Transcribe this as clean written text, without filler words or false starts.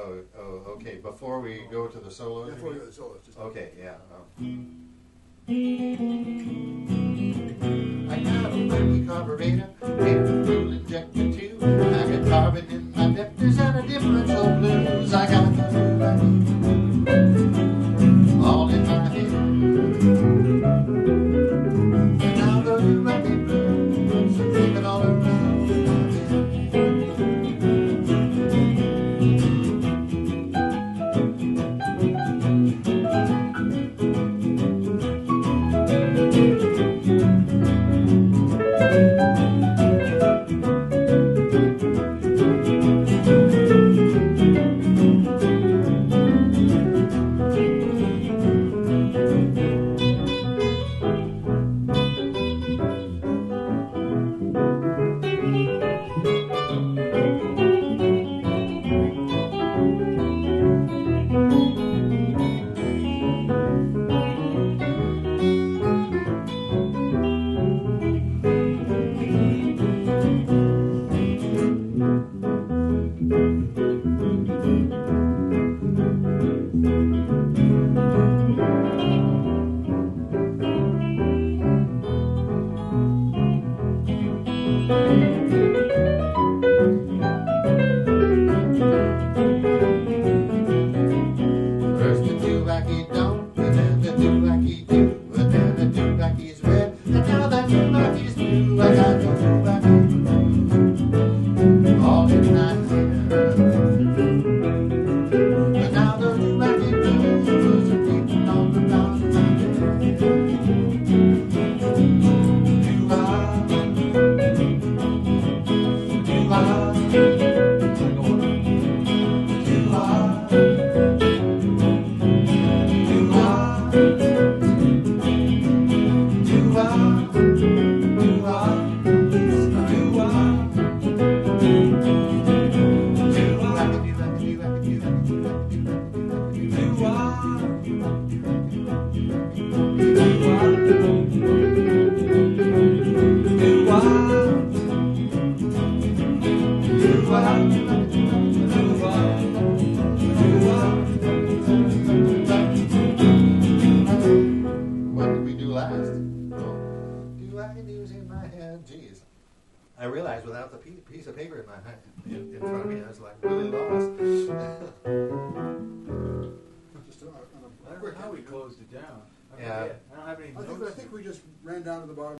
Okay. Before we go to the solos. Before we go to the solos. Just Okay, yeah. I got a wacky carburetor, and a fuel injector too. I got carbon in my vectors and a differential blues. I got all in my head. And now the wacky blues are creeping all around. First the do-wacky don't, and then the do-wacky do, and then the do-wacky's red, and now the do-wacky's blue. I got the do-wacky all in my head. But now the do-wacky blues are creeping all around my head. Do-wah, do-wah, What did we do last? Do-wacky-do's in my head. Jeez. I realized without the piece of paper in my hand, in front of me, I was like really lost. just I don't know how we closed it down. Yeah. I don't have any notes. I think we just ran down to the bottom.